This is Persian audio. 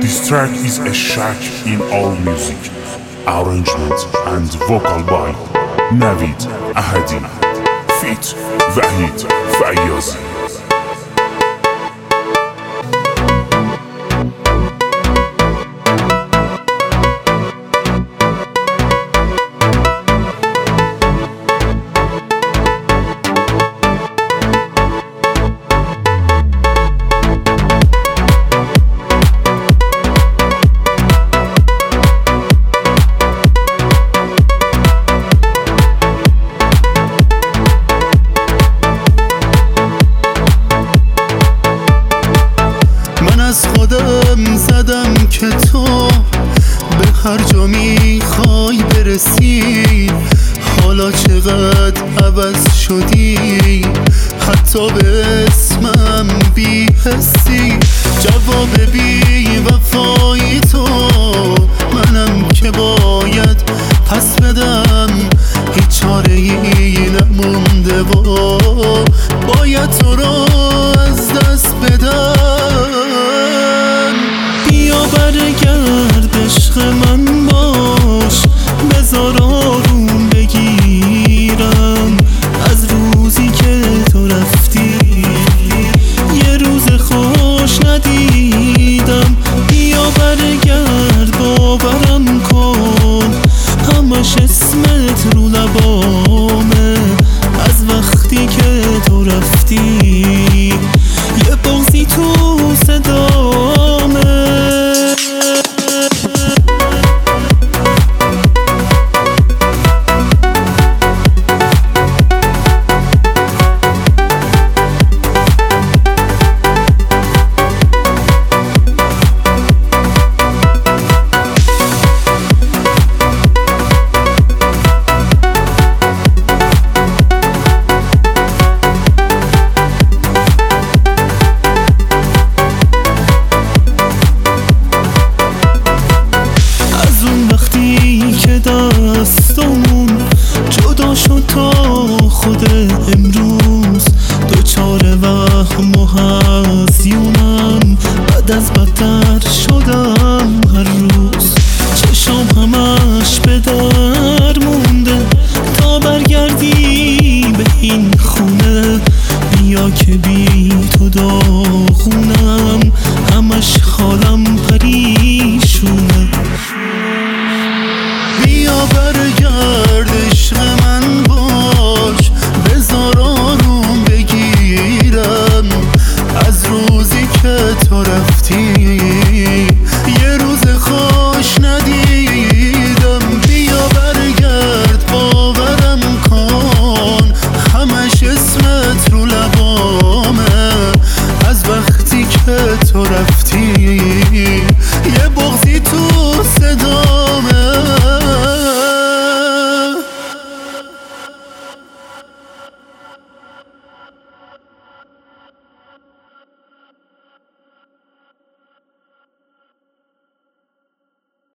This track is a shack in all music. Arrangement and vocal by Navid Ahadi feat Vahid Fayazi. از خودم زدم که تو به هر جا میخوای برسی. حالا چقدر عوض شدی، حتی به اسمم بی حسی. جواب بی وفایی تو منم که باید پس بدم. هیچ چاره ای نمونده و باید تو رو از دست بدم. بیا برگرد عشق من باش، بذار آروم بگیرم از روزی که تو رفتی. یه روز خوش ندیدم. بیا برگرد باورم کن، همش اسمت رو لبامه. از وقتی که تو رفتی یه بغضی تو صدامه. دستمون جدا شد تا خود امروز، دوچار وهم و هزیونم بعد از بدن